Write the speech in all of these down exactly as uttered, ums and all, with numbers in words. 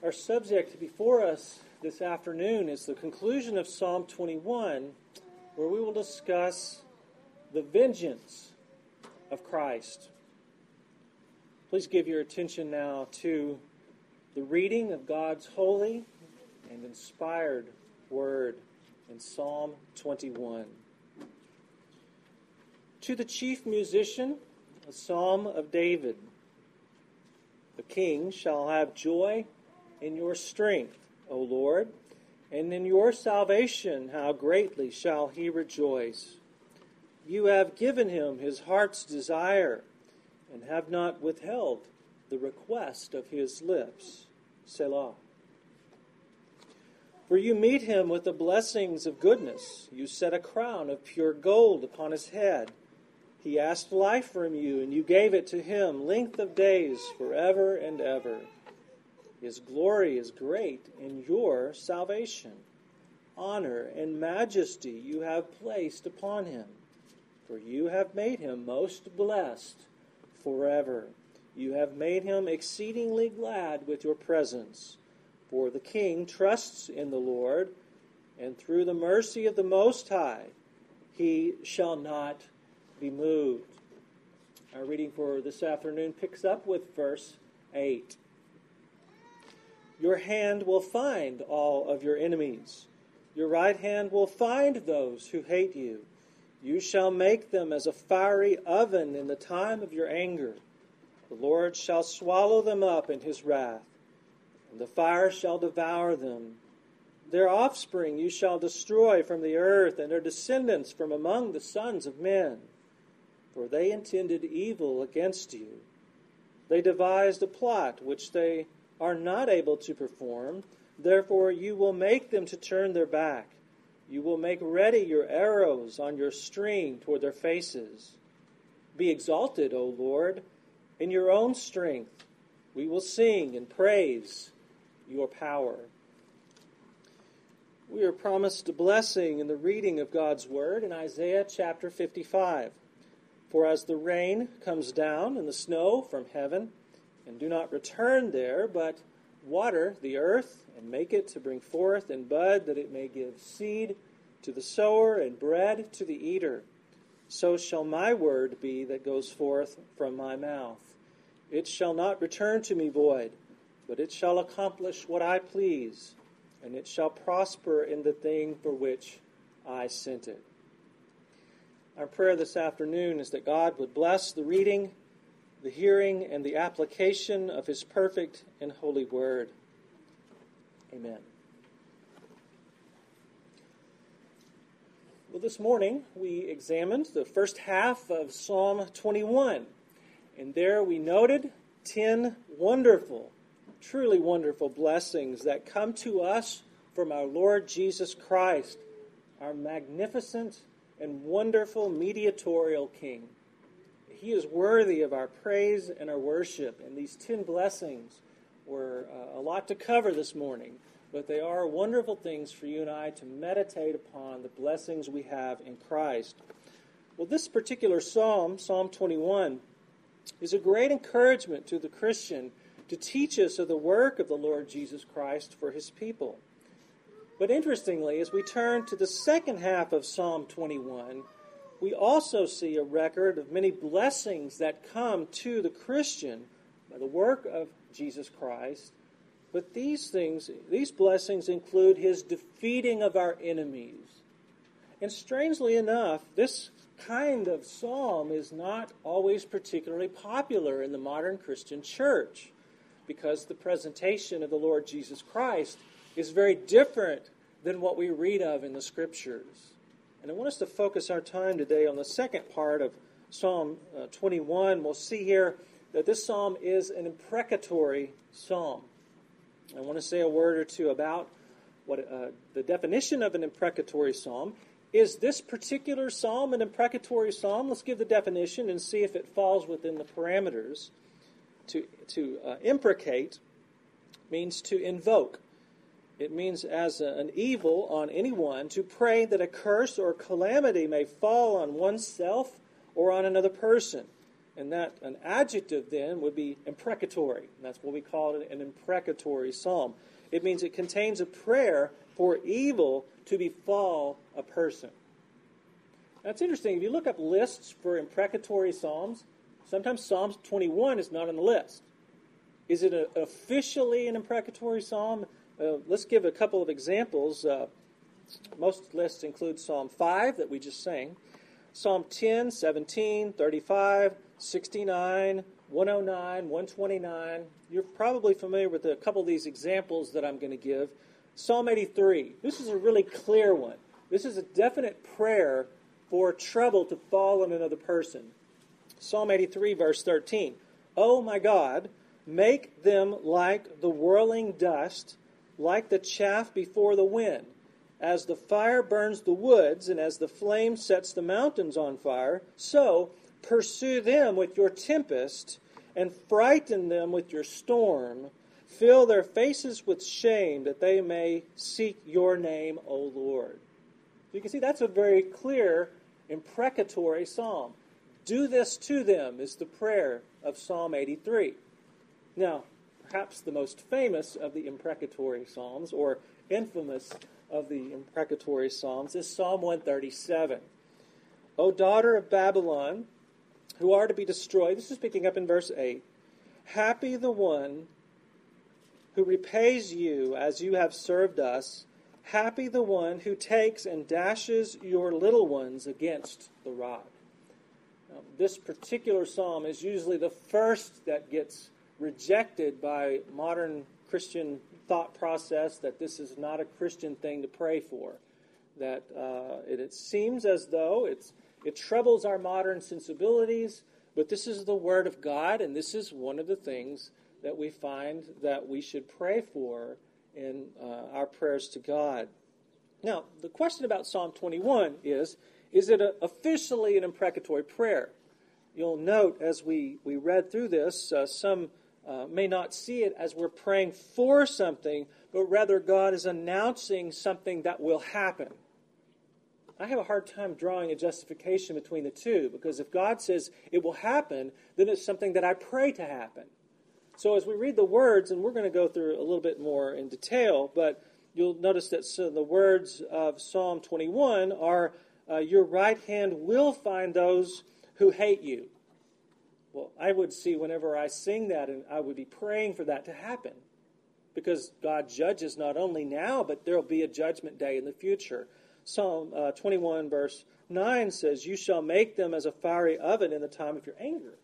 Our subject before us this afternoon is the conclusion of Psalm twenty-one, where we will discuss the vengeance of Christ. Please give your attention now to the reading of God's holy and inspired word in Psalm twenty-one. To the chief musician, a psalm of David. The king shall have joy in your strength, O Lord, and in your salvation how greatly shall he rejoice. You have given him his heart's desire, and have not withheld the request of his lips. Selah. For you meet him with the blessings of goodness. You set a crown of pure gold upon his head. He asked life from you, and you gave it to him, length of days forever and ever. His glory is great in your salvation. Honor and majesty you have placed upon him, for you have made him most blessed forever. You have made him exceedingly glad with your presence. For the king trusts in the Lord, and through the mercy of the Most High he shall not be moved. Our reading for this afternoon picks up with verse eight. Your hand will find all of your enemies. Your right hand will find those who hate you. You shall make them as a fiery oven in the time of your anger. The Lord shall swallow them up in his wrath, and the fire shall devour them. Their offspring you shall destroy from the earth, and their descendants from among the sons of men. For they intended evil against you. They devised a plot which they are not able to perform. Therefore you will make them to turn their back. You will make ready your arrows on your string toward their faces. Be exalted, O Lord, in your own strength. We will sing and praise your power. We are promised a blessing in the reading of God's word in Isaiah chapter fifty-five. For as the rain comes down and the snow from heaven, and do not return there, but water the earth and make it to bring forth and bud, that it may give seed to the sower and bread to the eater, so shall my word be that goes forth from my mouth. It shall not return to me void, but it shall accomplish what I please, and it shall prosper in the thing for which I sent it. Our prayer this afternoon is that God would bless the reading, the hearing, and the application of his perfect and holy word. Amen. Well, this morning we examined the first half of Psalm twenty-one, and there we noted ten wonderful, truly wonderful blessings that come to us from our Lord Jesus Christ, our magnificent and wonderful mediatorial King. He is worthy of our praise and our worship. And these ten blessings were uh, a lot to cover this morning, but they are wonderful things for you and I to meditate upon, the blessings we have in Christ. Well, this particular psalm, Psalm twenty-one, is a great encouragement to the Christian to teach us of the work of the Lord Jesus Christ for his people. But interestingly, as we turn to the second half of Psalm twenty-one, we also see a record of many blessings that come to the Christian by the work of Jesus Christ. But these things, these blessings include his defeating of our enemies. And strangely enough, this kind of psalm is not always particularly popular in the modern Christian church, because the presentation of the Lord Jesus Christ is very different than what we read of in the Scriptures. And I want us to focus our time today on the second part of Psalm uh, twenty-one. We'll see here that this psalm is an imprecatory psalm. I want to say a word or two about what uh, the definition of an imprecatory psalm. Is this particular psalm an imprecatory psalm? Let's give the definition and see if it falls within the parameters. To, to uh, imprecate means to invoke. It means as a, an evil on anyone, to pray that a curse or calamity may fall on oneself or on another person. And that an adjective then would be imprecatory. And that's what we call it, an imprecatory psalm. It means it contains a prayer for evil to befall a person. That's interesting. If you look up lists for imprecatory psalms, sometimes Psalm twenty-one is not on the list. Is it a, officially an imprecatory psalm? Uh, let's give a couple of examples. Uh, most lists include Psalm five that we just sang, Psalm ten, seventeen, thirty-five, sixty-nine, one oh nine, one twenty-nine. You're probably familiar with a couple of these examples that I'm going to give. Psalm eighty-three. This is a really clear one. This is a definite prayer for trouble to fall on another person. Psalm eighty-three, verse thirteen. "O my God, make them like the whirling dust, like the chaff before the wind. As the fire burns the woods, and as the flame sets the mountains on fire, so pursue them with your tempest, and frighten them with your storm. Fill their faces with shame, that they may seek your name, O Lord." You can see that's a very clear imprecatory psalm. "Do this to them" is the prayer of Psalm eighty-three. Now, perhaps the most famous of the imprecatory psalms, or infamous of the imprecatory psalms, is Psalm one thirty-seven. "O daughter of Babylon, who are to be destroyed," this is picking up in verse eight, "happy the one who repays you as you have served us. Happy the one who takes and dashes your little ones against the rock." Now, this particular psalm is usually the first that gets rejected by modern Christian thought process, that this is not a Christian thing to pray for. That uh, it, it seems as though it's it troubles our modern sensibilities, but this is the Word of God, and this is one of the things that we find that we should pray for in uh, our prayers to God. Now, the question about Psalm twenty-one is, is it a, officially an imprecatory prayer? You'll note as we, we read through this, uh, some uh, may not see it as we're praying for something, but rather God is announcing something that will happen. I have a hard time drawing a justification between the two, because if God says it will happen, then it's something that I pray to happen. So as we read the words, and we're going to go through a little bit more in detail, but you'll notice that so the words of Psalm twenty-one are, uh, "Your right hand will find those who hate you." Well, I would see whenever I sing that, and I would be praying for that to happen, because God judges not only now, but there will be a judgment day in the future. Psalm uh, twenty-one verse nine says, "You shall make them as a fiery oven in the time of your anger."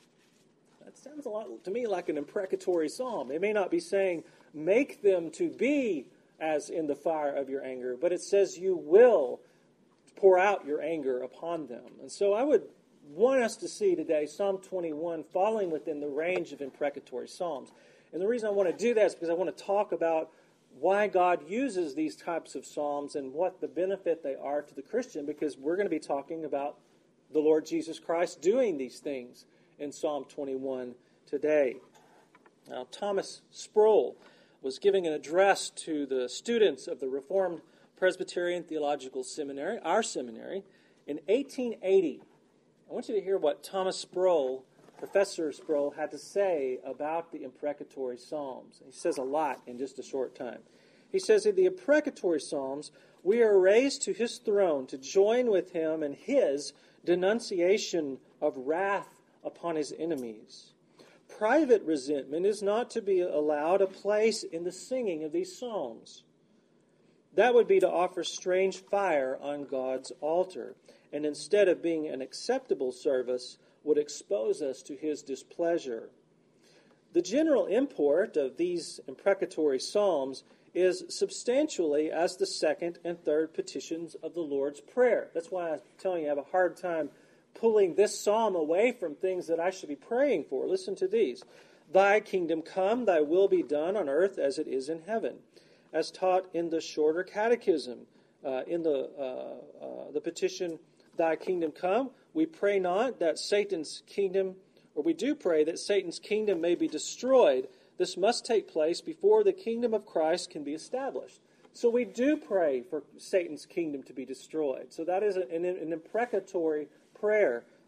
That sounds a lot to me like an imprecatory psalm. It may not be saying, make them to be as in the fire of your anger, but it says you will pour out your anger upon them. And so I would want us to see today Psalm twenty-one falling within the range of imprecatory psalms. And the reason I want to do that is because I want to talk about why God uses these types of psalms and what the benefit they are to the Christian, because we're going to be talking about the Lord Jesus Christ doing these things in Psalm twenty-one today. Now, Thomas Sproul was giving an address to the students of the Reformed Presbyterian Theological Seminary, our seminary, in eighteen eighty. I want you to hear what Thomas Sproul, Professor Sproul, had to say about the imprecatory psalms. He says a lot in just a short time. He says, in the imprecatory psalms, we are raised to his throne to join with him in his denunciation of wrath upon his enemies. Private resentment is not to be allowed a place in the singing of these psalms. That would be to offer strange fire on God's altar, and instead of being an acceptable service, would expose us to his displeasure. The general import of these imprecatory psalms is substantially as the second and third petitions of the Lord's Prayer. That's why I'm telling you I have a hard time pulling this psalm away from things that I should be praying for. Listen to these. Thy kingdom come, thy will be done on earth as it is in heaven. As taught in the shorter catechism, uh, in the uh, uh, the petition, thy kingdom come, we pray not that Satan's kingdom, or we do pray that Satan's kingdom may be destroyed. This must take place before the kingdom of Christ can be established. So we do pray for Satan's kingdom to be destroyed. So that is an, an, an imprecatory prayer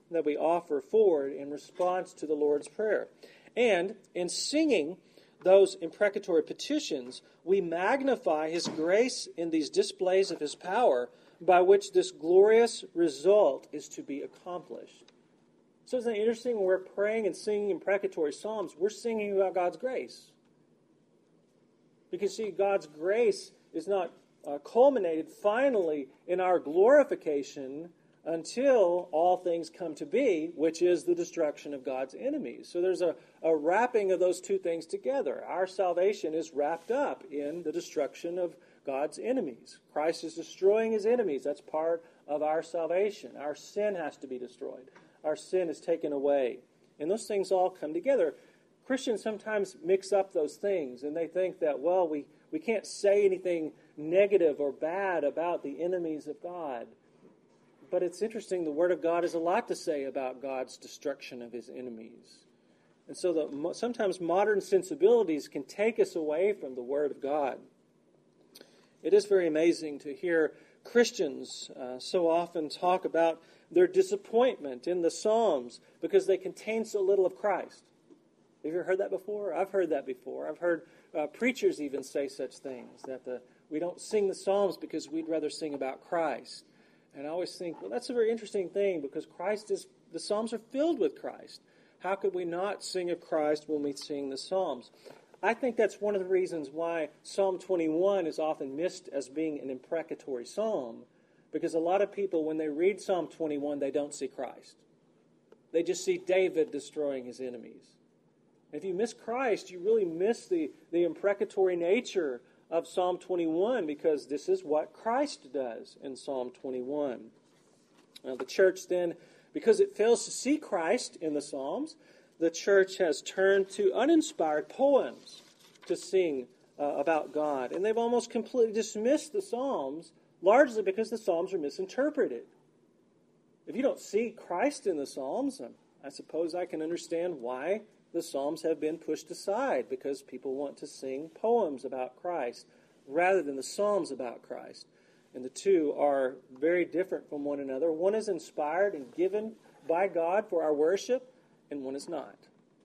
that we offer forward in response to the Lord's Prayer. And in singing those imprecatory petitions, we magnify His grace in these displays of His power by which this glorious result is to be accomplished. So isn't it interesting when we're praying and singing imprecatory psalms, we're singing about God's grace. Because, see, God's grace is not uh, culminated finally in our glorification until all things come to be, which is the destruction of God's enemies. So there's a, a wrapping of those two things together. Our salvation is wrapped up in the destruction of God's enemies. Christ is destroying His enemies. That's part of our salvation. Our sin has to be destroyed. Our sin is taken away. And those things all come together. Christians sometimes mix up those things, and they think that, well, we, we can't say anything negative or bad about the enemies of God. But it's interesting, the Word of God has a lot to say about God's destruction of His enemies. And so the, sometimes modern sensibilities can take us away from the Word of God. It is very amazing to hear Christians uh, so often talk about their disappointment in the Psalms because they contain so little of Christ. Have you ever heard that before? I've heard that before. I've heard uh, preachers even say such things, that the, we don't sing the Psalms because we'd rather sing about Christ. And I always think, well, that's a very interesting thing because Christ is, the Psalms are filled with Christ. How could we not sing of Christ when we sing the Psalms? I think that's one of the reasons why Psalm twenty-one is often missed as being an imprecatory psalm, because a lot of people, when they read Psalm twenty-one, they don't see Christ. They just see David destroying his enemies. If you miss Christ, you really miss the, the imprecatory nature of Psalm twenty-one, because this is what Christ does in Psalm twenty-one. Now, the church then, because it fails to see Christ in the Psalms, the church has turned to uninspired poems to sing uh, about God. And they've almost completely dismissed the Psalms, largely because the Psalms are misinterpreted. If you don't see Christ in the Psalms, I suppose I can understand why the Psalms have been pushed aside, because people want to sing poems about Christ rather than the Psalms about Christ. And the two are very different from one another. One is inspired and given by God for our worship, and one is not.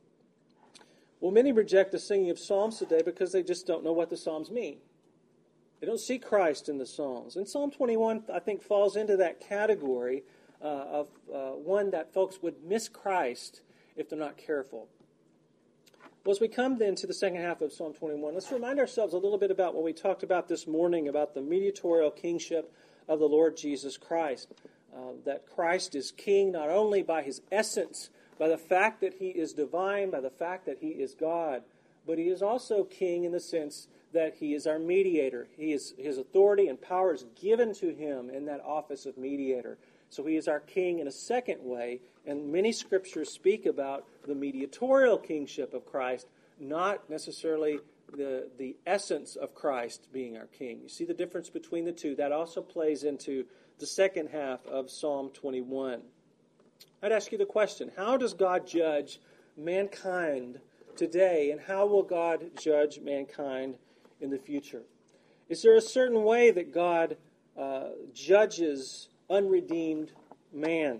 Well, many reject the singing of Psalms today because they just don't know what the Psalms mean. They don't see Christ in the Psalms. And Psalm twenty-one, I think, falls into that category uh, of uh, one that folks would miss Christ if they're not careful. Well, as we come then to the second half of Psalm twenty-one, let's remind ourselves a little bit about what we talked about this morning about the mediatorial kingship of the Lord Jesus Christ. Uh, that Christ is king not only by His essence, by the fact that He is divine, by the fact that He is God, but He is also king in the sense that He is our mediator. He is, His authority and power is given to Him in that office of mediator. So He is our king in a second way, and many scriptures speak about the mediatorial kingship of Christ, not necessarily the, the essence of Christ being our king. You see the difference between the two. That also plays into the second half of Psalm twenty-one. I'd ask you the question, how does God judge mankind today, and how will God judge mankind in the future? Is there a certain way that God uh, judges unredeemed man?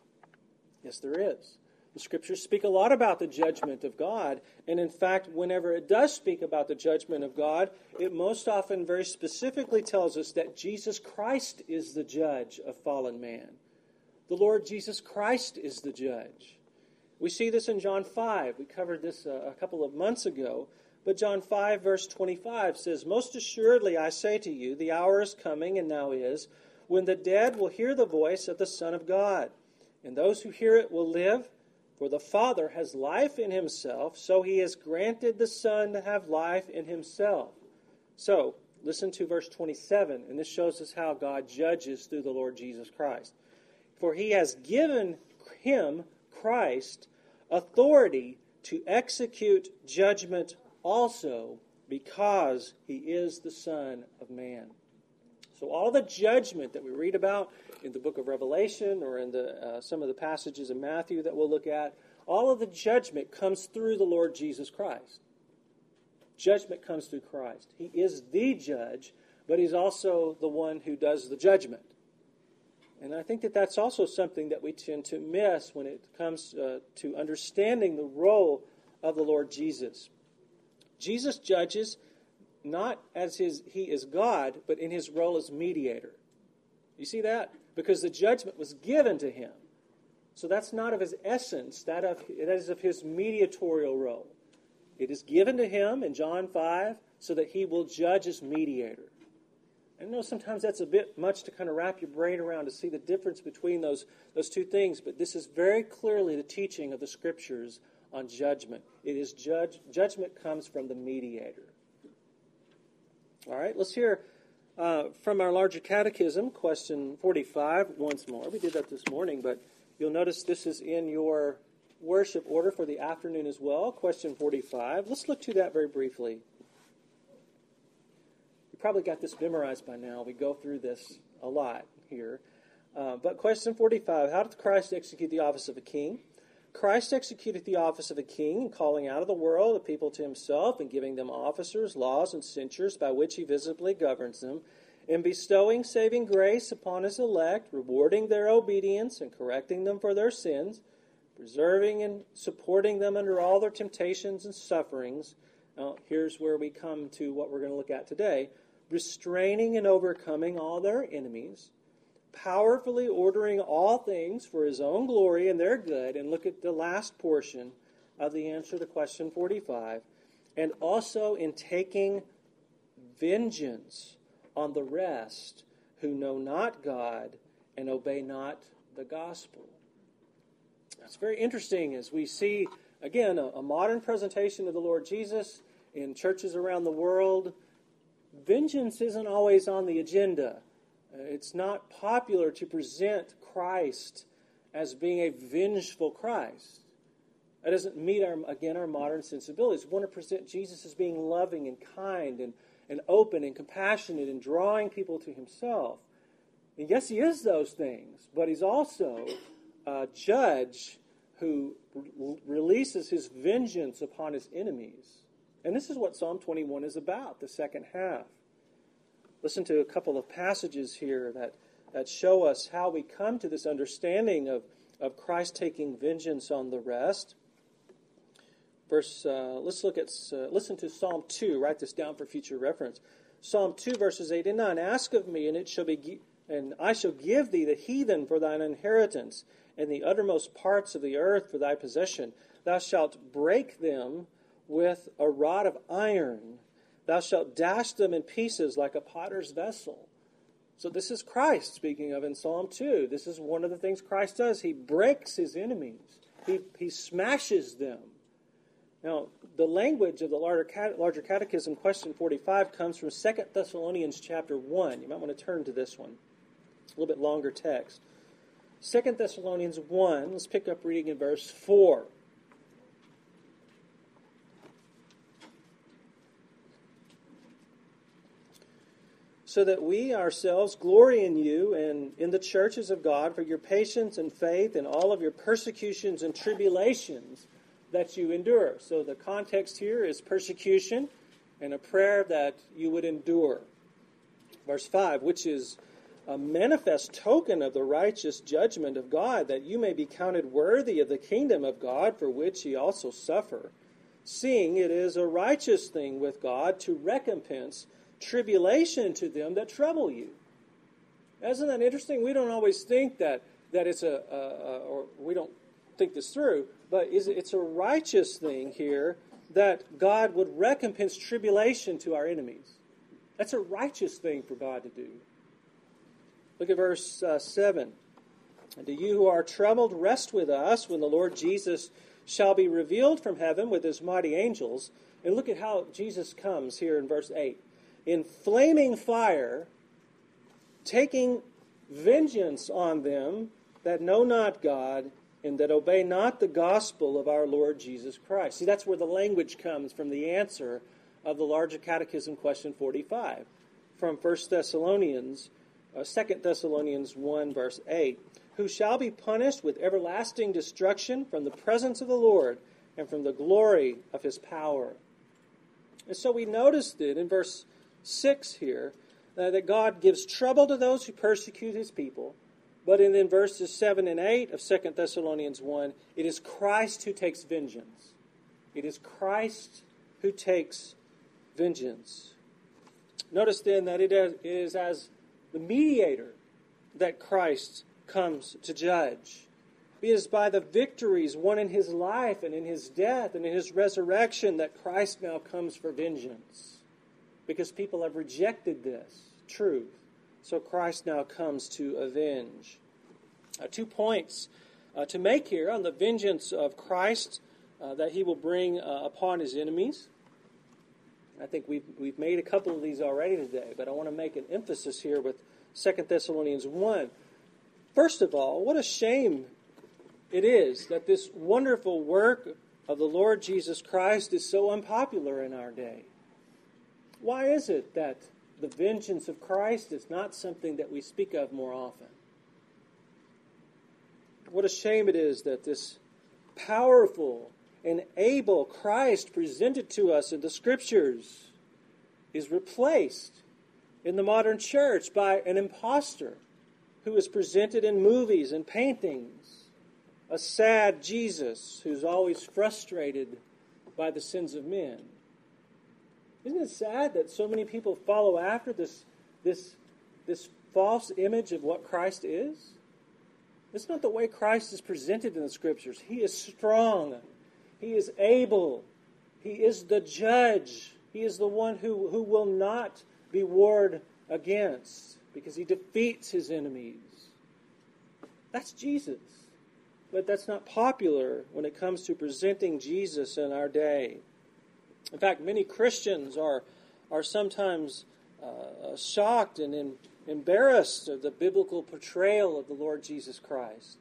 Yes, there is. The Scriptures speak a lot about the judgment of God, and in fact, whenever it does speak about the judgment of God, it most often very specifically tells us that Jesus Christ is the judge of fallen man. The Lord Jesus Christ is the judge. We see this in John five. We covered this a, a couple of months ago. But John five, verse twenty-five says, "Most assuredly I say to you, the hour is coming, and now is, when the dead will hear the voice of the Son of God. And those who hear it will live. For the Father has life in Himself, so He has granted the Son to have life in Himself." So, listen to verse twenty-seven, and this shows us how God judges through the Lord Jesus Christ. "For He has given Him, Christ, authority to execute judgment also, because He is the Son of Man." So all the judgment that we read about in the book of Revelation or in the uh, some of the passages in Matthew that we'll look at, all of the judgment comes through the Lord Jesus Christ. Judgment comes through Christ. He is the judge, but He's also the one who does the judgment. And I think that that's also something that we tend to miss when it comes uh, to understanding the role of the Lord Jesus. Jesus judges not as his he is God, but in his role as mediator. You see that? Because the judgment was given to him. So that's not of his essence, that, of, that is of his mediatorial role. It is given to him in John five so that he will judge as mediator. I know sometimes that's a bit much to kind of wrap your brain around to see the difference between those, those two things, but this is very clearly the teaching of the Scriptures on judgment. It is judge, judgment comes from the mediator. All right, let's hear uh, from our larger catechism, question forty-five, once more. We did that this morning, but you'll notice this is in your worship order for the afternoon as well, question forty-five. Let's look to that very briefly. Probably got this memorized by now. We go through this a lot here. Uh, but question forty-five, how doth Christ execute the office of a king? Christ executed the office of a king in calling out of the world the people to himself and giving them officers, laws, and censures by which he visibly governs them, and bestowing saving grace upon his elect, rewarding their obedience and correcting them for their sins, preserving and supporting them under all their temptations and sufferings. Now, here's where we come to what we're going to look at today. Restraining and overcoming all their enemies, powerfully ordering all things for his own glory and their good. And look at the last portion of the answer to question forty-five. And also in taking vengeance on the rest who know not God and obey not the gospel. That's very interesting as we see, again, a, a modern presentation of the Lord Jesus in churches around the world. Vengeance isn't always on the agenda. It's not popular to present Christ as being a vengeful Christ. That doesn't meet, our, again, our modern sensibilities. We want to present Jesus as being loving and kind and, and open and compassionate and drawing people to himself. And yes, he is those things, but he's also a judge who re- releases his vengeance upon his enemies. And this is what Psalm twenty-one is about, the second half. Listen to a couple of passages here that, that show us how we come to this understanding of, of Christ taking vengeance on the rest. Verse, uh, let's look at, uh, listen to Psalm two. Write this down for future reference. Psalm two, verses eight and nine. Ask of me, and it shall be, and I shall give thee the heathen for thine inheritance, and the uttermost parts of the earth for thy possession. Thou shalt break them with a rod of iron. Thou shalt dash them in pieces like a potter's vessel. So this is Christ speaking of in Psalm two. This is one of the things Christ does. He breaks his enemies. He, he smashes them. Now, the language of the larger, larger catechism, question forty-five, comes from Second Thessalonians chapter one. You might want to turn to this one. A little bit longer text. Second Thessalonians one, let's pick up reading in verse four. So that we ourselves glory in you and in the churches of God for your patience and faith in all of your persecutions and tribulations that you endure. So the context here is persecution and a prayer that you would endure. Verse five, which is a manifest token of the righteous judgment of God, that you may be counted worthy of the kingdom of God, for which ye also suffer, seeing it is a righteous thing with God to recompense tribulation to them that trouble you. Isn't that interesting? We don't always think that that it's a, a, a or we don't think this through, but is it's a righteous thing here that God would recompense tribulation to our enemies. That's a righteous thing for God to do. Look at verse uh, seven. And to you who are troubled, rest with us when the Lord Jesus shall be revealed from heaven with his mighty angels. And look at how Jesus comes here in verse eight. In flaming fire, taking vengeance on them that know not God and that obey not the gospel of our Lord Jesus Christ. See, that's where the language comes from the answer of the larger catechism question forty-five from First Thessalonians, uh, Second Thessalonians one, verse eight, who shall be punished with everlasting destruction from the presence of the Lord and from the glory of his power. And so we noticed it in verse six here, uh, that God gives trouble to those who persecute his people, But in, in verses seven and eight of Second Thessalonians one, it is Christ who takes vengeance. It is Christ who takes vengeance. Notice then that it is as the mediator that Christ comes to judge. It is by the victories won in his life and in his death and in his resurrection that Christ now comes for vengeance. Because people have rejected this truth. So Christ now comes to avenge. Uh, two points uh, to make here on the vengeance of Christ uh, that he will bring uh, upon his enemies. I think we've, we've made a couple of these already today, but I want to make an emphasis here with Second Thessalonians one. First of all, what a shame it is that this wonderful work of the Lord Jesus Christ is so unpopular in our day. Why is it that the vengeance of Christ is not something that we speak of more often? What a shame it is that this powerful and able Christ presented to us in the Scriptures is replaced in the modern church by an impostor who is presented in movies and paintings, a sad Jesus who's always frustrated by the sins of men. Isn't it sad that so many people follow after this, this, this false image of what Christ is? It's not the way Christ is presented in the Scriptures. He is strong. He is able. He is the judge. He is the one who, who will not be warred against because he defeats his enemies. That's Jesus. But that's not popular when it comes to presenting Jesus in our day. In fact, many Christians are, are sometimes uh, shocked and in, embarrassed of the biblical portrayal of the Lord Jesus Christ.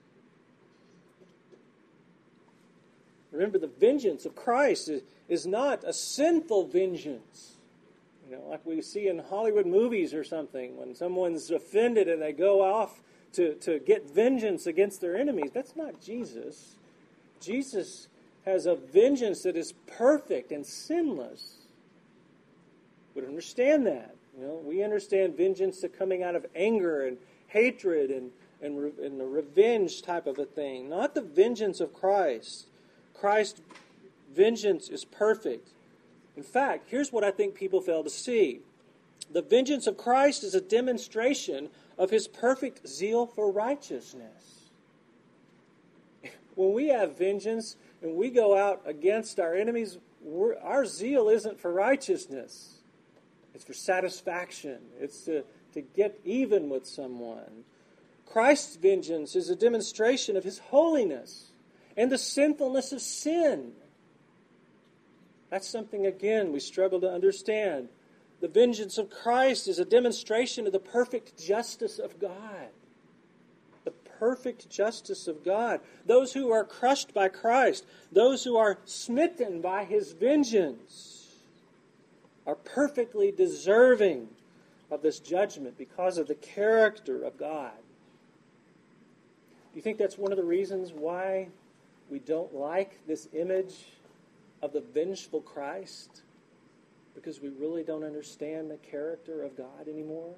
Remember, the vengeance of Christ is, is not a sinful vengeance. You know, like we see in Hollywood movies or something, when someone's offended and they go off to, to get vengeance against their enemies. That's not Jesus. Jesus has a vengeance that is perfect and sinless. We understand that. You know, we understand vengeance coming out of anger and hatred and, and, re, and the revenge type of a thing. Not the vengeance of Christ. Christ's vengeance is perfect. In fact, here's what I think people fail to see. The vengeance of Christ is a demonstration of his perfect zeal for righteousness. When we have vengeance and we go out against our enemies, we're, our zeal isn't for righteousness. It's for satisfaction. It's to, to get even with someone. Christ's vengeance is a demonstration of his holiness and the sinfulness of sin. That's something, again, we struggle to understand. The vengeance of Christ is a demonstration of the perfect justice of God. The perfect justice of God. Those who are crushed by Christ, those who are smitten by his vengeance, are perfectly deserving of this judgment because of the character of God. Do you think that's one of the reasons why we don't like this image of the vengeful Christ? Because we really don't understand the character of God anymore?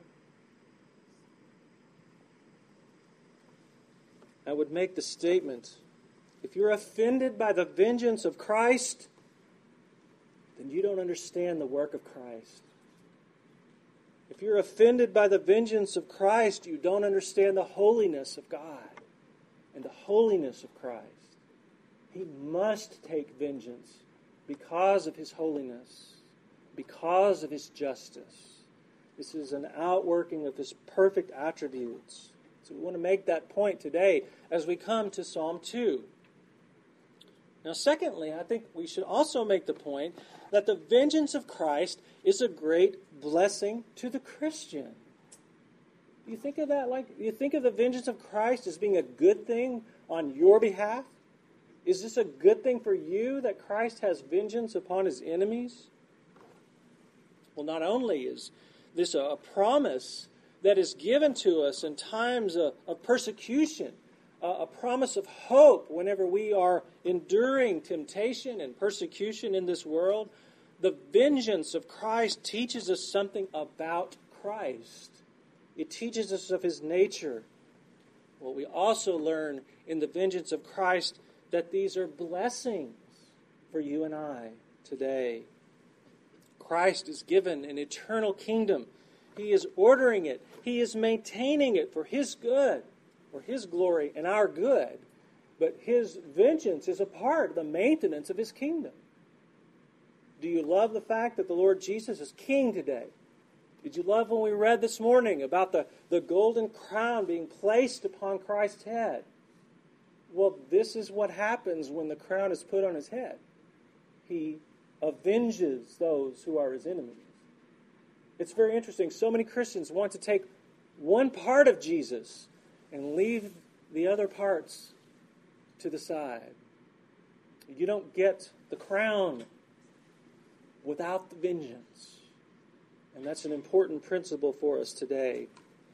I would make the statement, if you're offended by the vengeance of Christ, then you don't understand the work of Christ. If you're offended by the vengeance of Christ, you don't understand the holiness of God and the holiness of Christ. He must take vengeance because of his holiness, because of his justice. This is an outworking of his perfect attributes. So we want to make that point today as we come to Psalm two. Now, secondly, I think we should also make the point that the vengeance of Christ is a great blessing to the Christian. You think of that like you think of the vengeance of Christ as being a good thing on your behalf? Is this a good thing for you that Christ has vengeance upon his enemies? Well, not only is this a promise that is given to us in times of, of persecution, a, a promise of hope whenever we are enduring temptation and persecution in this world, the vengeance of Christ teaches us something about Christ. It teaches us of his nature. Well, we also learn in the vengeance of Christ that these are blessings for you and I today. Christ is given an eternal kingdom. He is ordering it. He is maintaining it for His good, for His glory and our good. But His vengeance is a part of the maintenance of His kingdom. Do you love the fact that the Lord Jesus is King today? Did you love when we read this morning about the, the golden crown being placed upon Christ's head? Well, this is what happens when the crown is put on His head. He avenges those who are His enemies. It's very interesting. So many Christians want to take one part of Jesus and leave the other parts to the side. You don't get the crown without the vengeance. And that's an important principle for us today.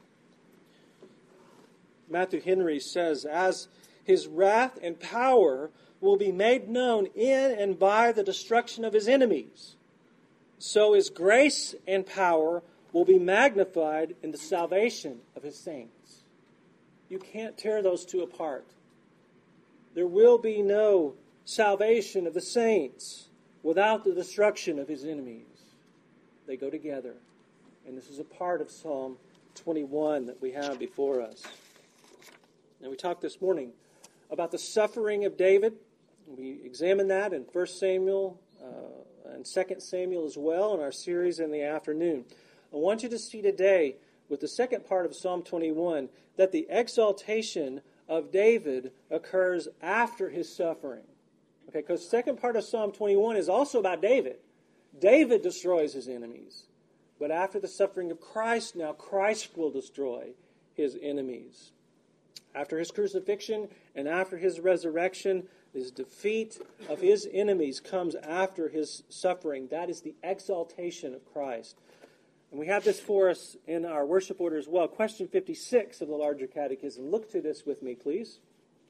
Matthew Henry says, as His wrath and power will be made known in and by the destruction of His enemies, so His grace and power will be magnified in the salvation of His saints. You can't tear those two apart. There will be no salvation of the saints without the destruction of His enemies. They go together. And this is a part of Psalm twenty-one that we have before us. Now, we talked this morning about the suffering of David. We examined that in First Samuel uh, and Second Samuel as well in our series in the afternoon. I want you to see today, with the second part of Psalm twenty-one, that the exaltation of David occurs after his suffering. Okay, because the second part of Psalm twenty-one is also about David. David destroys his enemies. But after the suffering of Christ, now Christ will destroy his enemies. After his crucifixion and after his resurrection, his defeat of his enemies comes after his suffering. That is the exaltation of Christ. And we have this for us in our worship order as well. Question fifty-six of the Larger Catechism. Look to this with me, please.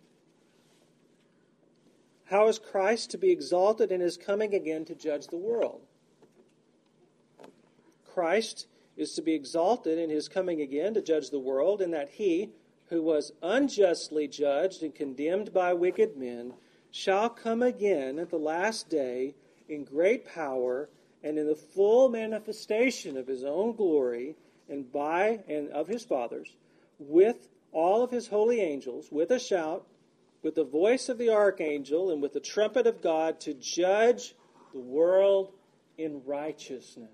How is Christ to be exalted in his coming again to judge the world? Christ is to be exalted in his coming again to judge the world, in that he, who was unjustly judged and condemned by wicked men, shall come again at the last day in great power and in the full manifestation of his own glory and by and of his Father's, with all of his holy angels, with a shout, with the voice of the archangel, and with the trumpet of God, to judge the world in righteousness.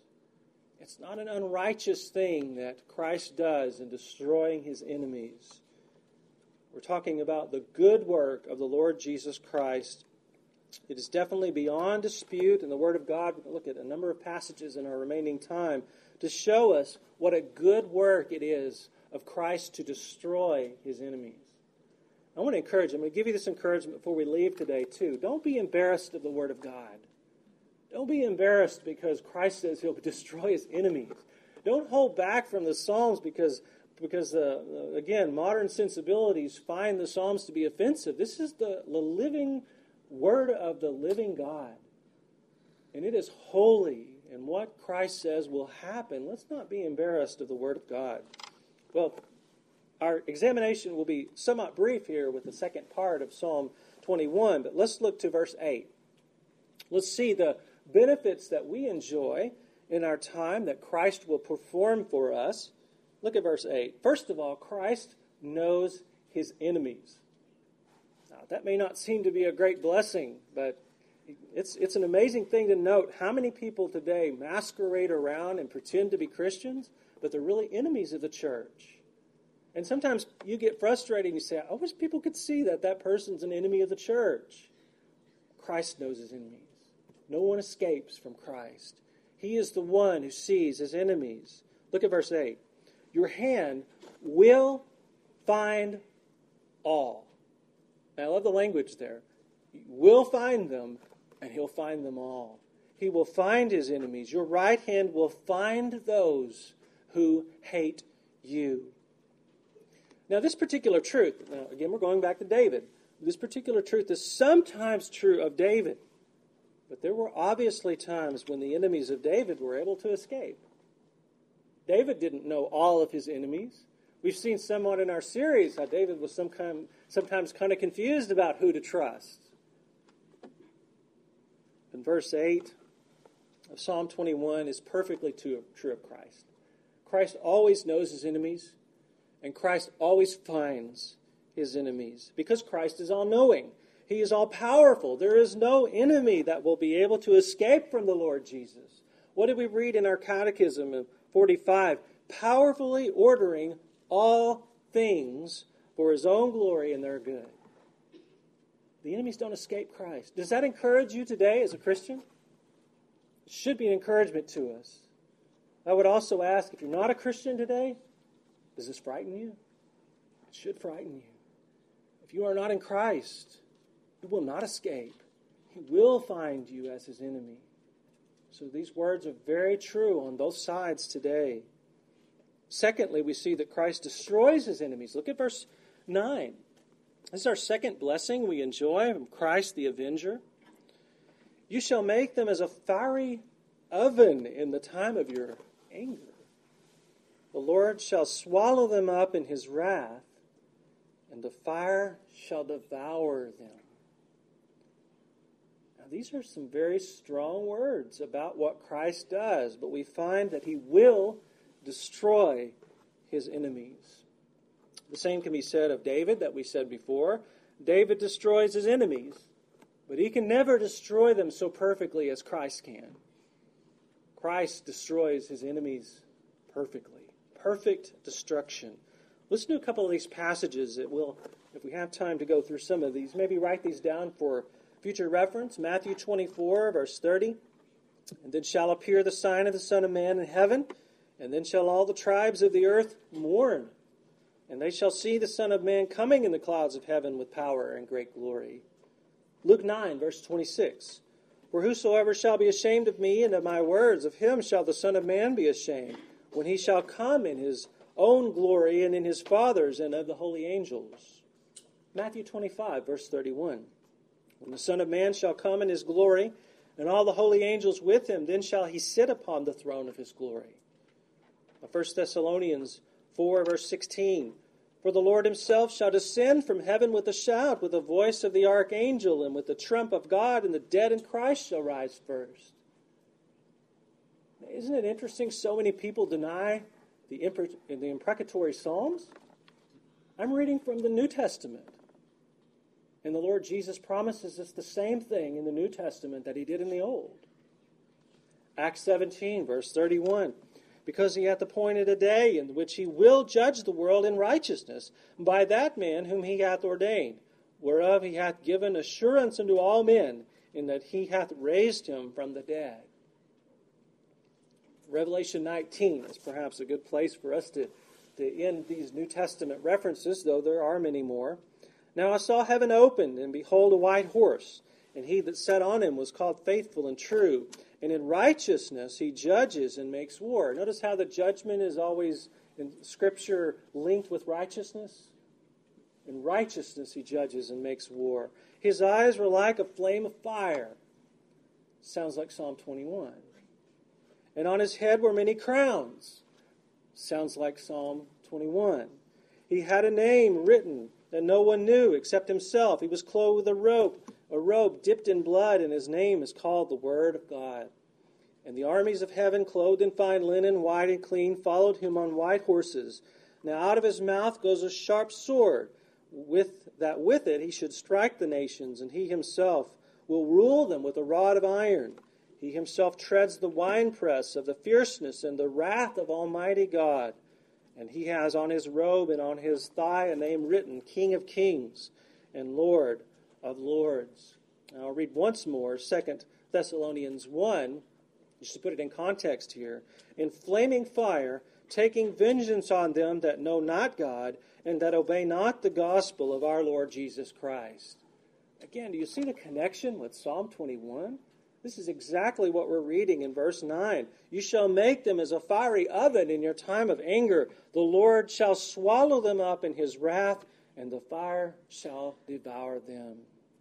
It's not an unrighteous thing that Christ does in destroying his enemies. We're talking about the good work of the Lord Jesus Christ. It is definitely beyond dispute in the Word of God. We're going to look at a number of passages in our remaining time to show us what a good work it is of Christ to destroy his enemies. I want to encourage you. I'm going to give you this encouragement before we leave today, too. Don't be embarrassed of the Word of God. Don't be embarrassed because Christ says he'll destroy his enemies. Don't hold back from the Psalms because, because uh, again, modern sensibilities find the Psalms to be offensive. This is the, the living Word of the living God. And it is holy. And what Christ says will happen. Let's not be embarrassed of the Word of God. Well, our examination will be somewhat brief here with the second part of Psalm twenty-one. But let's look to verse eight. Let's see the benefits that we enjoy in our time that Christ will perform for us. Look at verse eight. First of all, Christ knows his enemies. Now, that may not seem to be a great blessing, but it's, it's an amazing thing to note how many people today masquerade around and pretend to be Christians, but they're really enemies of the church. And sometimes you get frustrated and you say, I wish people could see that that person's an enemy of the church. Christ knows his enemies. No one escapes from Christ. He is the one who sees his enemies. Look at verse eight. Your hand will find all. Now, I love the language there. He will find them, and he'll find them all. He will find his enemies. Your right hand will find those who hate you. Now, this particular truth, now again, we're going back to David. This particular truth is sometimes true of David. But there were obviously times when the enemies of David were able to escape. David didn't know all of his enemies. We've seen somewhat in our series how David was some kind, sometimes kind of confused about who to trust. In verse eight of Psalm twenty-one is perfectly true of Christ. Christ always knows his enemies, and Christ always finds his enemies, because Christ is all-knowing. He is all-powerful. There is no enemy that will be able to escape from the Lord Jesus. What did we read in our catechism in forty-five? Powerfully ordering all things for his own glory and their good. The enemies don't escape Christ. Does that encourage you today as a Christian? It should be an encouragement to us. I would also ask, if you're not a Christian today, does this frighten you? It should frighten you. If you are not in Christ, you will not escape. He will find you as his enemy. So these words are very true on both sides today. Secondly, we see that Christ destroys his enemies. Look at verse nine. This is our second blessing we enjoy from Christ the Avenger. You shall make them as a fiery oven in the time of your anger. The Lord shall swallow them up in his wrath, and the fire shall devour them. Now, these are some very strong words about what Christ does, but we find that he will destroy his enemies. The same can be said of David that we said before. David destroys his enemies, but he can never destroy them so perfectly as Christ can. Christ destroys his enemies perfectly. Perfect destruction. Listen to a couple of these passages that we'll, if we have time to go through some of these, maybe write these down for future reference. Matthew twenty-four, verse thirty. And then shall appear the sign of the Son of Man in heaven, and then shall all the tribes of the earth mourn. And they shall see the Son of Man coming in the clouds of heaven with power and great glory. Luke nine, verse twenty-six. For whosoever shall be ashamed of me and of my words, of him shall the Son of Man be ashamed, when he shall come in his own glory and in his Father's and of the holy angels. Matthew twenty-five, verse thirty-one. When the Son of Man shall come in his glory, and all the holy angels with him, then shall he sit upon the throne of his glory. First Thessalonians four, verse sixteen. For the Lord himself shall descend from heaven with a shout, with the voice of the archangel, and with the trump of God, and the dead in Christ shall rise first. Isn't it interesting so many people deny the, impre- the imprecatory Psalms? I'm reading from the New Testament. And the Lord Jesus promises us the same thing in the New Testament that he did in the Old. Acts seventeen, verse thirty-one. Because he hath appointed a day in which he will judge the world in righteousness by that man whom he hath ordained, whereof he hath given assurance unto all men, in that he hath raised him from the dead. Revelation nineteen is perhaps a good place for us to, to end these New Testament references, though there are many more. Now I saw heaven opened, and behold a white horse, and he that sat on him was called Faithful and True. And in righteousness he judges and makes war. Notice how the judgment is always in Scripture linked with righteousness. In righteousness he judges and makes war. His eyes were like a flame of fire. Sounds like Psalm twenty-one. And on his head were many crowns. Sounds like Psalm twenty-one. He had a name written that no one knew except himself. He was clothed with a robe. A robe dipped in blood, and his name is called the Word of God. And the armies of heaven, clothed in fine linen, white and clean, followed him on white horses. Now out of his mouth goes a sharp sword, with that with it he should strike the nations, and he himself will rule them with a rod of iron. He himself treads the winepress of the fierceness and the wrath of Almighty God. And he has on his robe and on his thigh a name written, King of Kings and Lord of Lords. Now I'll read once more Second Thessalonians one, just to put it in context here. In flaming fire, taking vengeance on them that know not God, and that obey not the gospel of our Lord Jesus Christ. Again, do you see the connection with Psalm twenty-one? This is exactly what we're reading in verse nine. You shall make them as a fiery oven in your time of anger. The Lord shall swallow them up in his wrath, and the fire shall devour them.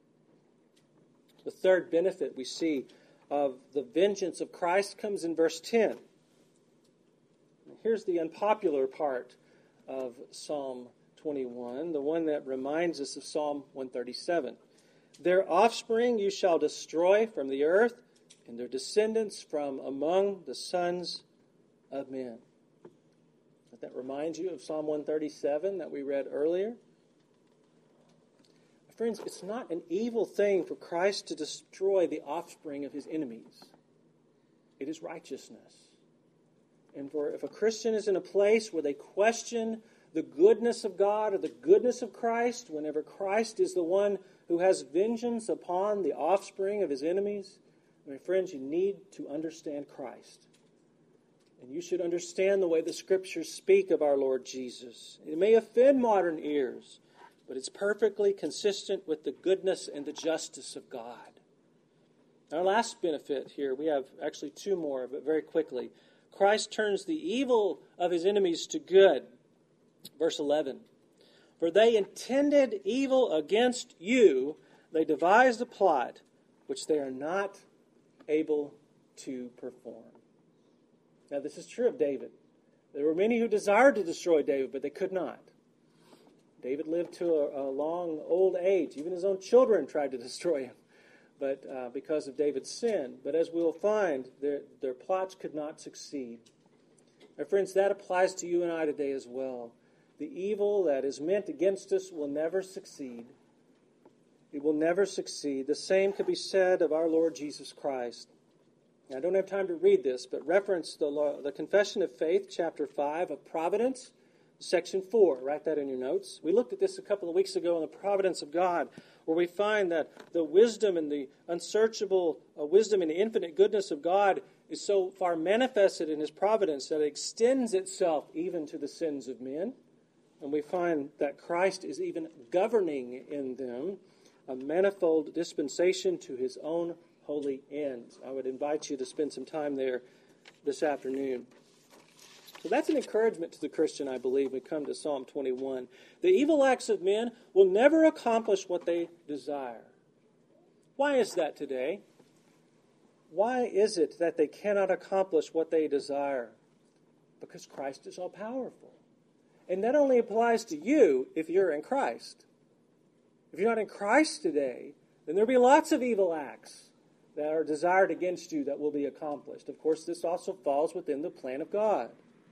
The third benefit we see of the vengeance of Christ comes in verse ten. Here's the unpopular part of Psalm twenty-one, the one that reminds us of Psalm one thirty-seven. Their offspring you shall destroy from the earth, and their descendants from among the sons of men. Does that remind you of Psalm one thirty-seven that we read earlier? Friends, it's not an evil thing for Christ to destroy the offspring of his enemies. It is righteousness. And for if a Christian is in a place where they question the goodness of God or the goodness of Christ, whenever Christ is the one who has vengeance upon the offspring of his enemies, my friends, you need to understand Christ. And you should understand the way the Scriptures speak of our Lord Jesus. It may offend modern ears, but it's perfectly consistent with the goodness and the justice of God. Our last benefit here, we have actually two more, but very quickly. Christ turns the evil of his enemies to good. Verse eleven. For they intended evil against you, they devised a plot which they are not able to perform. Now this is true of David. There were many who desired to destroy David, but they could not. David lived to a, a long old age. Even his own children tried to destroy him, but uh, because of David's sin. But as we'll find, their, their plots could not succeed. My friends, that applies to you and I today as well. The evil that is meant against us will never succeed. It will never succeed. The same could be said of our Lord Jesus Christ. Now, I don't have time to read this, but reference the, law, the Confession of Faith, chapter five of Providence, section four. Write that in your notes. We looked at this a couple of weeks ago in the providence of God, where we find that the wisdom and the unsearchable uh, wisdom and the infinite goodness of God is so far manifested in his providence that it extends itself even to the sins of men. And we find that Christ is even governing in them a manifold dispensation to his own holy ends. I would invite you to spend some time there this afternoon. So that's an encouragement to the Christian, I believe, when we come to Psalm twenty-one. The evil acts of men will never accomplish what they desire. Why is that today? Why is it that they cannot accomplish what they desire? Because Christ is all-powerful. And that only applies to you if you're in Christ. If you're not in Christ today, then there'll be lots of evil acts that are desired against you that will be accomplished. Of course, this also falls within the plan of God.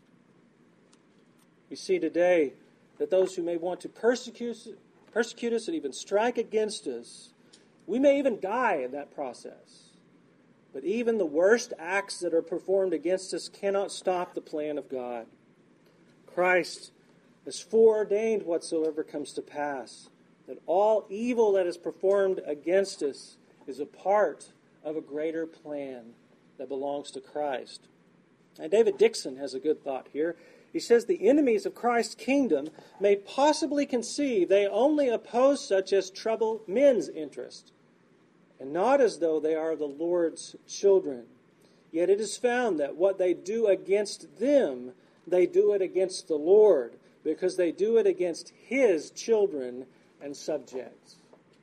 We see today that those who may want to persecute, persecute us and even strike against us, we may even die in that process. But even the worst acts that are performed against us cannot stop the plan of God. Christ has foreordained whatsoever comes to pass, that all evil that is performed against us is a part of a greater plan that belongs to Christ. And David Dixon has a good thought here. He says the enemies of Christ's kingdom may possibly conceive they only oppose such as trouble men's interest, and not as though they are the Lord's children. Yet it is found that what they do against them, they do it against the Lord, because they do it against his children and subjects.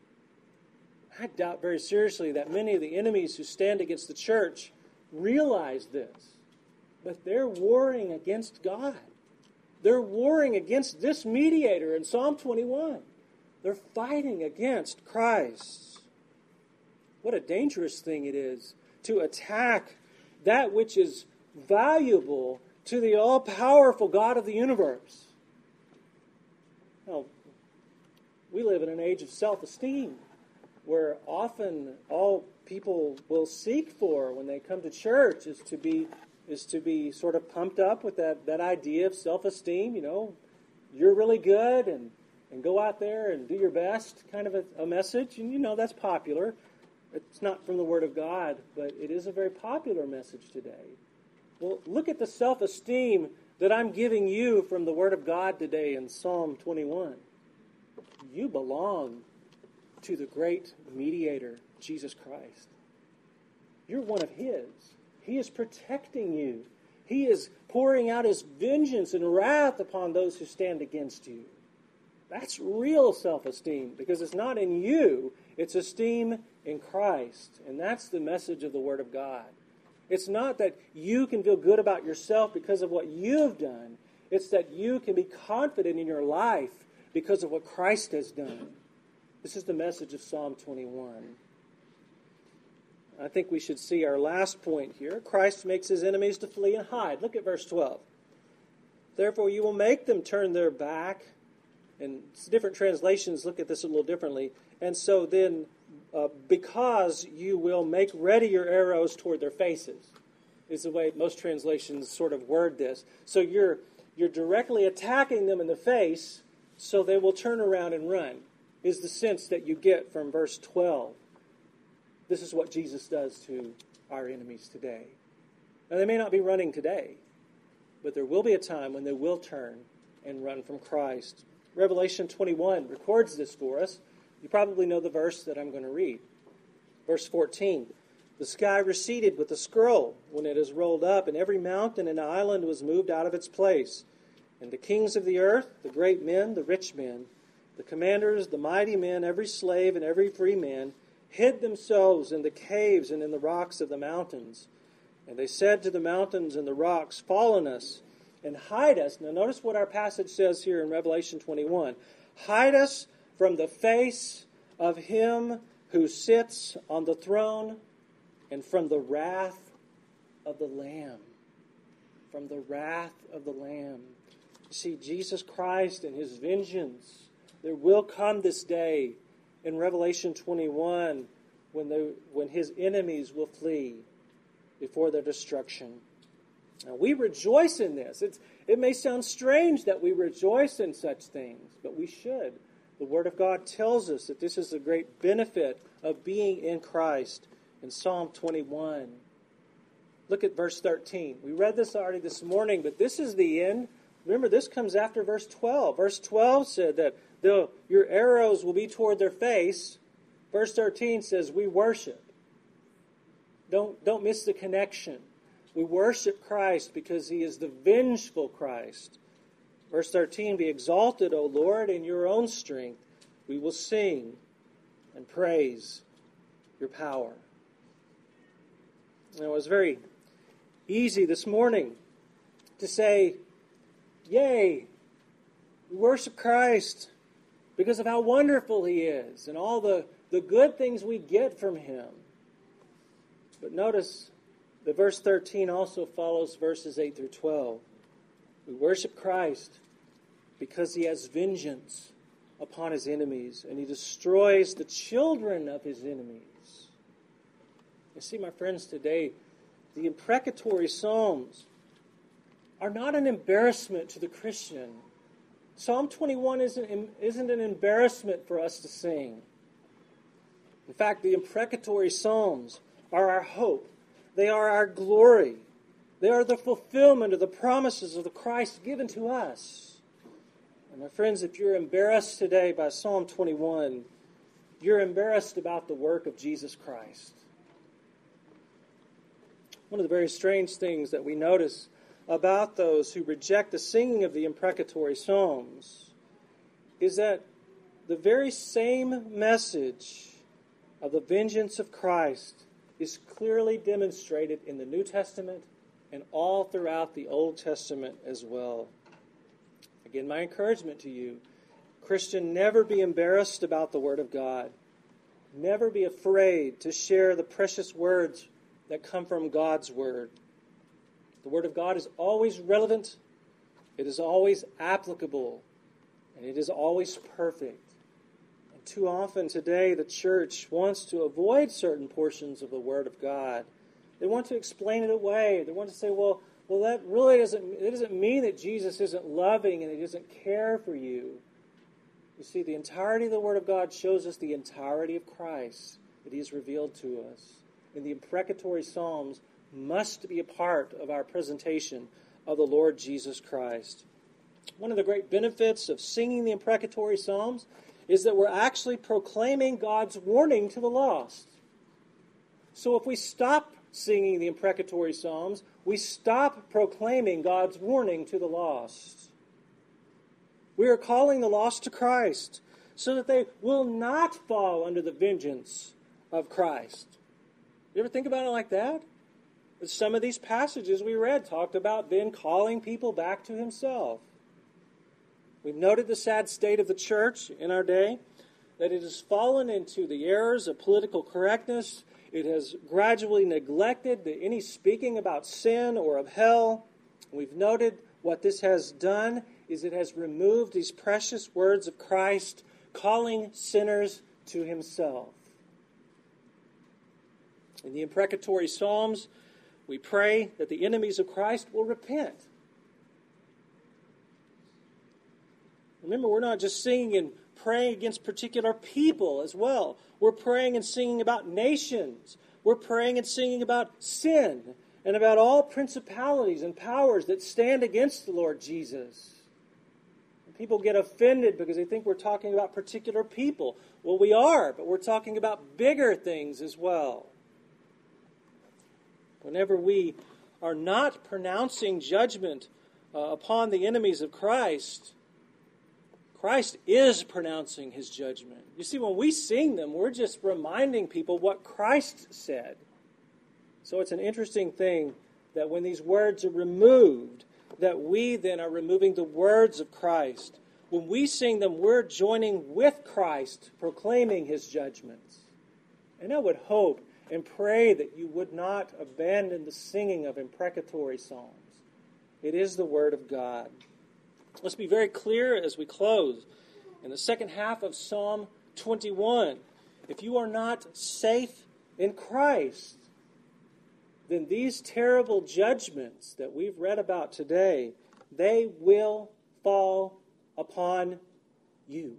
I doubt very seriously that many of the enemies who stand against the church realize this. But they're warring against God. They're warring against this mediator in Psalm twenty-one. They're fighting against Christ. What a dangerous thing it is to attack that which is valuable to the all-powerful God of the universe. Now, we live in an age of self-esteem, where often all people will seek for when they come to church is to be is to be sort of pumped up with that, that idea of self-esteem. You know, you're really good, and, and go out there and do your best, kind of a, a message. And you know, that's popular. It's not from the Word of God, but it is a very popular message today. Well, look at the self-esteem that I'm giving you from the Word of God today in Psalm twenty-one. You belong to the great mediator, Jesus Christ. You're one of his. He is protecting you. He is pouring out his vengeance and wrath upon those who stand against you. That's real self-esteem, because it's not in you. It's esteem in Christ. And that's the message of the Word of God. It's not that you can feel good about yourself because of what you've done. It's that you can be confident in your life because of what Christ has done. This is the message of Psalm twenty-one. I think we should see our last point here. Christ makes his enemies to flee and hide. Look at verse twelve. Therefore you will make them turn their back. And different translations look at this a little differently. And so then, uh, because you will make ready your arrows toward their faces, is the way most translations sort of word this. So you're you're directly attacking them in the face, so they will turn around and run, is the sense that you get from verse twelve. This is what Jesus does to our enemies today. Now, they may not be running today, but there will be a time when they will turn and run from Christ. Revelation twenty-one records this for us. You probably know the verse that I'm going to read. Verse fourteen. The sky receded with the scroll when it is rolled up, and every mountain and island was moved out of its place. And the kings of the earth, the great men, the rich men, the commanders, the mighty men, every slave and every free man, hid themselves in the caves and in the rocks of the mountains. And they said to the mountains and the rocks, fall on us and hide us. Now notice what our passage says here in Revelation twenty-one. Hide us from the face of him who sits on the throne and from the wrath of the Lamb. From the wrath of the Lamb. You see, Jesus Christ and his vengeance. There will come this day in Revelation twenty-one when, the, when his enemies will flee before their destruction. Now, we rejoice in this. It's, it may sound strange that we rejoice in such things, but we should. The Word of God tells us that this is a great benefit of being in Christ in Psalm twenty-one. Look at verse thirteen. We read this already this morning, but this is the end. Remember, this comes after verse twelve. Verse twelve said that the, your arrows will be toward their face. Verse thirteen says, we worship. Don't, don't miss the connection. We worship Christ because he is the vengeful Christ. Verse thirteen, be exalted, O Lord, in your own strength. We will sing and praise your power. And it was very easy this morning to say, yay, we worship Christ because of how wonderful he is and all the, the good things we get from him. But notice that verse thirteen also follows verses eight through twelve. We worship Christ because he has vengeance upon his enemies and he destroys the children of his enemies. You see, my friends, today, the imprecatory Psalms are not an embarrassment to the Christian. Psalm twenty-one isn't, isn't an embarrassment for us to sing. In fact, the imprecatory Psalms are our hope. They are our glory. They are the fulfillment of the promises of the Christ given to us. And my friends, if you're embarrassed today by Psalm twenty-one, you're embarrassed about the work of Jesus Christ. One of the very strange things that we notice about those who reject the singing of the imprecatory Psalms is that the very same message of the vengeance of Christ is clearly demonstrated in the New Testament and all throughout the Old Testament as well. Again, my encouragement to you, Christian, never be embarrassed about the Word of God. Never be afraid to share the precious words that come from God's Word. The Word of God is always relevant, it is always applicable, and it is always perfect. And too often today the church wants to avoid certain portions of the Word of God. They want to explain it away. They want to say, well, well, that really doesn't, it doesn't mean that Jesus isn't loving and he doesn't care for you. You see, the entirety of the Word of God shows us the entirety of Christ that he has revealed to us. And the imprecatory Psalms must be a part of our presentation of the Lord Jesus Christ. One of the great benefits of singing the imprecatory Psalms is that we're actually proclaiming God's warning to the lost. So if we stop singing the imprecatory Psalms, we stop proclaiming God's warning to the lost. We are calling the lost to Christ so that they will not fall under the vengeance of Christ. You ever think about it like that? Some of these passages we read talked about then calling people back to himself. We've noted the sad state of the church in our day, that it has fallen into the errors of political correctness. It has gradually neglected the, any speaking about sin or of hell. We've noted what this has done is it has removed these precious words of Christ, calling sinners to himself. In the imprecatory Psalms, we pray that the enemies of Christ will repent. Remember, we're not just singing and praying against particular people as well. We're praying and singing about nations. We're praying and singing about sin and about all principalities and powers that stand against the Lord Jesus. And people get offended because they think we're talking about particular people. Well, we are, but we're talking about bigger things as well. Whenever we are not pronouncing judgment uh, upon the enemies of Christ, Christ is pronouncing his judgment. You see, when we sing them, we're just reminding people what Christ said. So it's an interesting thing that when these words are removed, that we then are removing the words of Christ. When we sing them, we're joining with Christ, proclaiming his judgments. And I would hope and pray that you would not abandon the singing of imprecatory psalms. It is the word of God. Let's be very clear as we close. In the second half of Psalm twenty-one, if you are not safe in Christ, then these terrible judgments that we've read about today, they will fall upon you.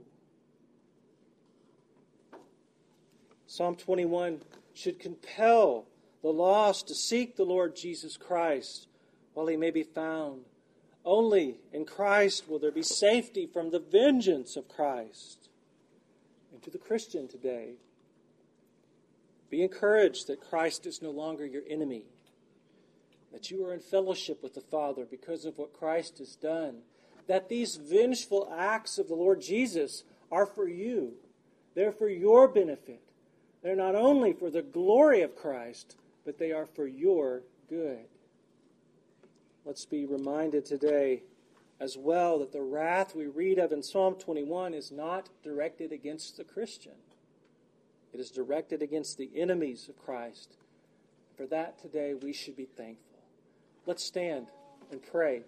Psalm twenty-one should compel the lost to seek the Lord Jesus Christ while he may be found. Only in Christ will there be safety from the vengeance of Christ. And to the Christian today, be encouraged that Christ is no longer your enemy, that you are in fellowship with the Father because of what Christ has done, that these vengeful acts of the Lord Jesus are for you. They're for your benefit. They're not only for the glory of Christ, but they are for your good. Let's be reminded today as well that the wrath we read of in Psalm twenty-one is not directed against the Christian. It is directed against the enemies of Christ. For that today we should be thankful. Let's stand and pray.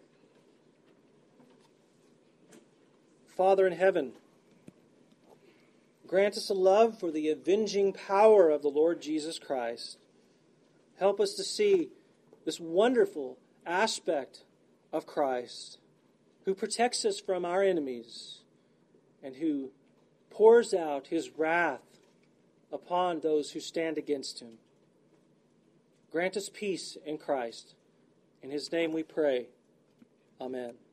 Father in heaven, grant us a love for the avenging power of the Lord Jesus Christ. Help us to see this wonderful aspect of Christ, who protects us from our enemies and who pours out his wrath upon those who stand against him. Grant us peace in Christ. In his name we pray. Amen.